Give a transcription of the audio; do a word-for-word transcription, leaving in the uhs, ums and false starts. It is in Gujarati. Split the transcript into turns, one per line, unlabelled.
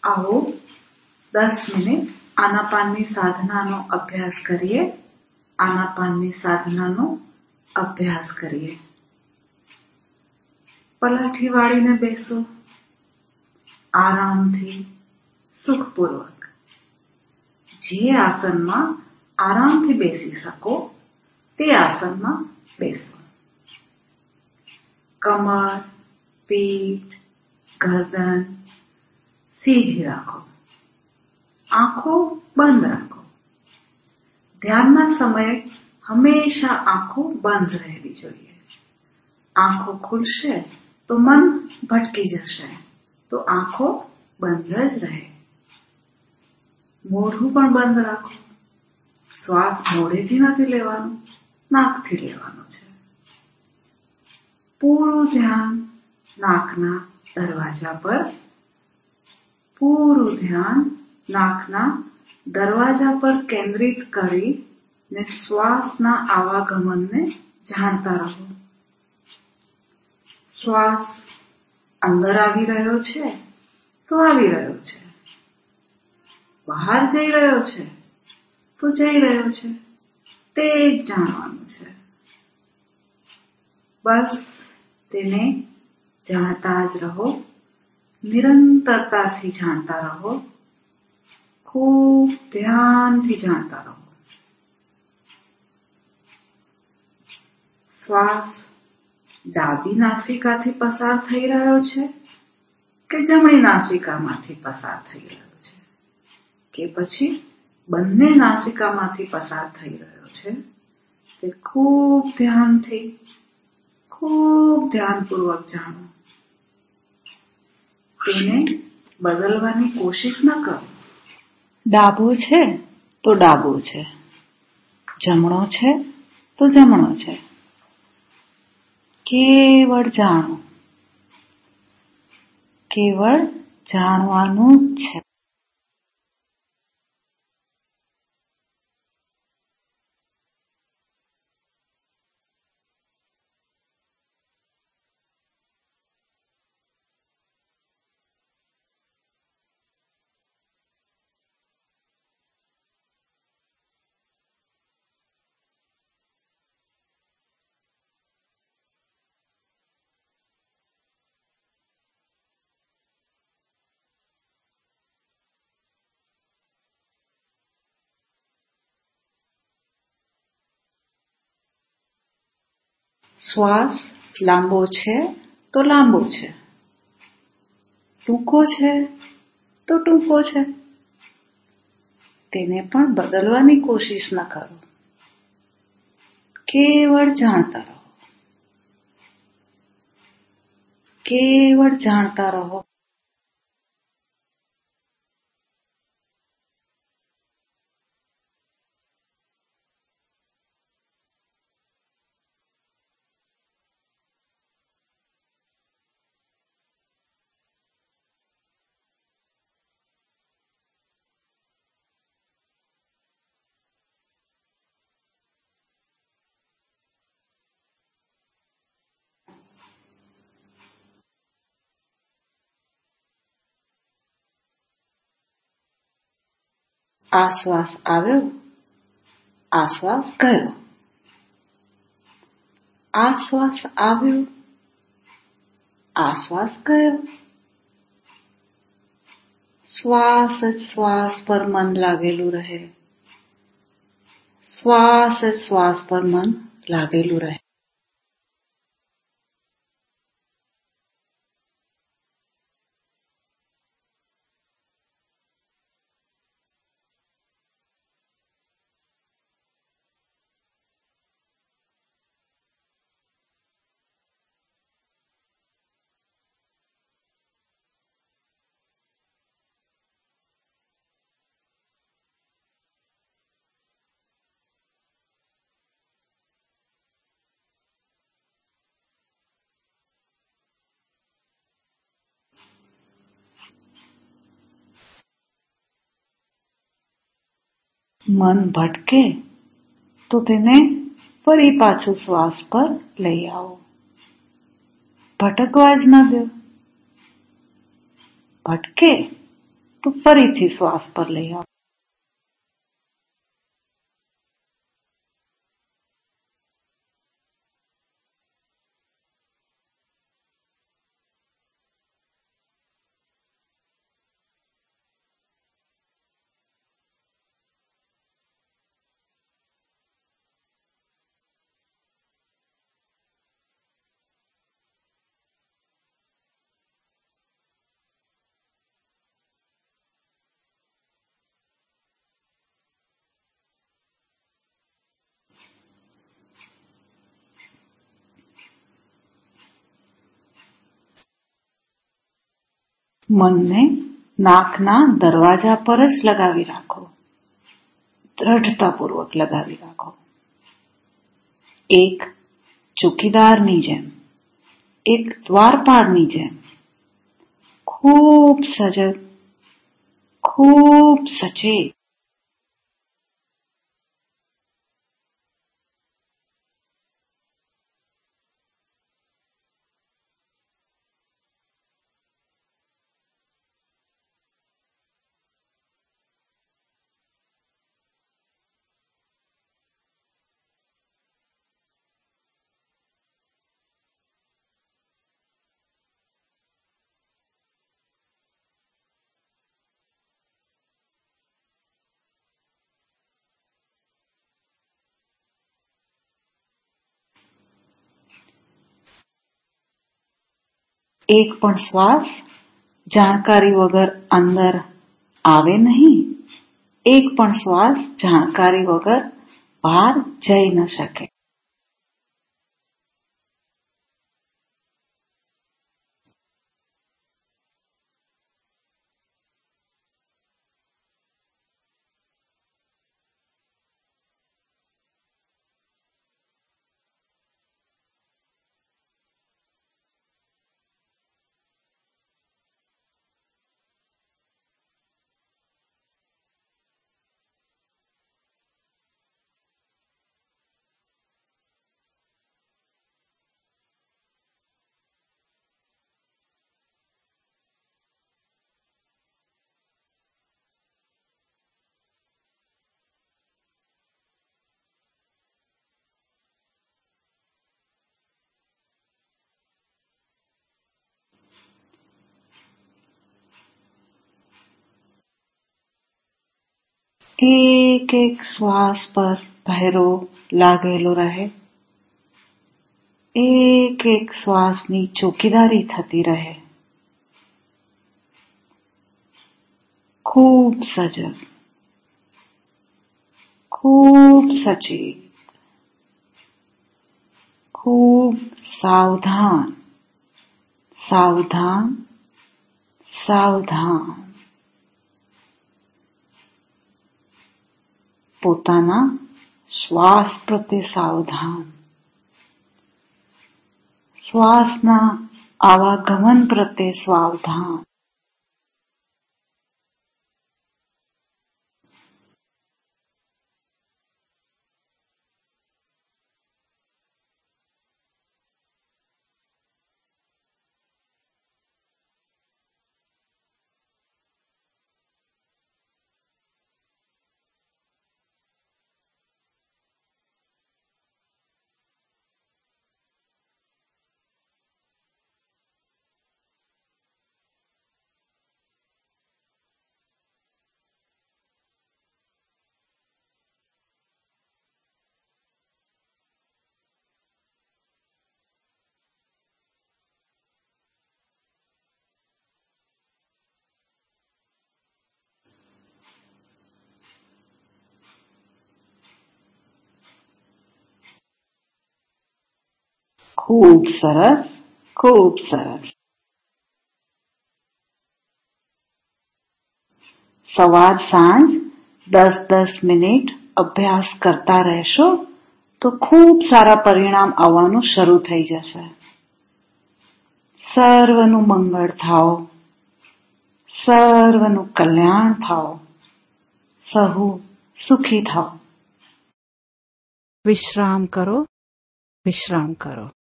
આવો દસ મિનિટ આનાપાનની સાધનાનો અભ્યાસ કરીએ. આનાપાનની સાધનાનો અભ્યાસ કરીએ. પલાઠી વાળીને બેસો, આરામથી, સુખપૂર્વક. જે આસનમાં આરામથી બેસી શકો તે આસનમાં બેસો. કમર, પીઠ, ગરદન સીધી રાખો. આંખો બંધ રાખો. ધ્યાનના સમયે હંમેશા આંખો બંધ રહેવી જોઈએ. આંખો ખુલશે તો મન ભટકી જશે, તો આંખો બંધ જ રહે. મોઢું પણ બંધ રાખો. શ્વાસ મોઢેથી નથી લેવાનો, નાકથી લેવાનો છે. પૂરું ધ્યાન નાકના દરવાજા પર પૂરું ધ્યાન નાકના દરવાજા પર કેન્દ્રિત કરીને શ્વાસના આવાગમનને જાણતા રહો. શ્વાસ અંદર આવી રહ્યો છે તો આવી રહ્યો છે, બહાર જઈ રહ્યો છે તો જઈ રહ્યો છે, તે જ જાણવાનું છે. બસ તેને જાણતા જ રહો. નિરંતરતાથી જાણતા રહો. ખૂબ ધ્યાનથી જાણતા રહો. શ્વાસ ડાબી નાસિકાથી પસાર થઈ રહ્યો છે કે જમણી નાસિકામાંથી પસાર થઈ રહ્યો છે, કે પછી બંને નાસિકામાંથી પસાર થઈ રહ્યો છે, તે ખૂબ ધ્યાનથી, ખૂબ ધ્યાનપૂર્વક જાણો. તેને બદલવાની કોશિશ ન કરો. ડાબો છે તો ડાબો છે, જમણો છે તો જમણો છે. કેવળ જાણો. કેવળ જાણવાનું જ છે. શ્વાસ લાંબો છે તો લાંબો છે, ટૂંકો છે તો ટૂંકો છે. તેને પણ બદલવાની કોશિશ ન કરો. કેવળ જાણતા રહો. કેવળ જાણતા રહો. આશ્વાસ આવ્યો, આશ્વાસ ગયો. આશ્વાસ આવ્યો, આશ્વાસ ગયો. શ્વાસ જ શ્વાસ પર મન લાગેલું રહે. શ્વાસ જ શ્વાસ પર મન લાગેલું રહે. મન ભટકે તો તેને ફરી પાછું શ્વાસ પર લઈ આવો. ભટકવા જ ન દો. ભટકે તો ફરીથી શ્વાસ પર લઈ આવો. મનને નાકના દરવાજા પર જ લગાવી રાખો. દ્રઢતાપૂર્વક લગાવી રાખો. એક ચોકીદારની જેમ, એક દ્વારપાળની જેમ ખૂબ સજગ, ખૂબ સચેત. એક પણ શ્વાસ જાણકારી વગર અંદર આવે નહીં. એક પણ શ્વાસ જાણકારી વગર બહાર જઈ ન શકે. એક એક શ્વાસ પર પહેરો લાગેલો રહે. એક એક શ્વાસની ચોકીદારી થતી રહે. ખૂબ સજગ, ખૂબ સચેત, ખૂબ સાવધાન, સાવધાન, સાવધાન. પોતાના શ્વાસ પ્રત્યે સાવધાન. શ્વાસના આવાગમન પ્રત્યે સાવધાન. ખૂબ સરસ, ખૂબ સરસ. સવાર સાંજ દસ દસ મિનિટ અભ્યાસ કરતા રહેશો તો ખૂબ સારા પરિણામ આવવાનું શરૂ થઈ જશે. સર્વનું મંગળ થાઓ, સર્વનું કલ્યાણ થાઓ, સહુ સુખી થાઓ. વિશ્રામ કરો, વિશ્રામ કરો.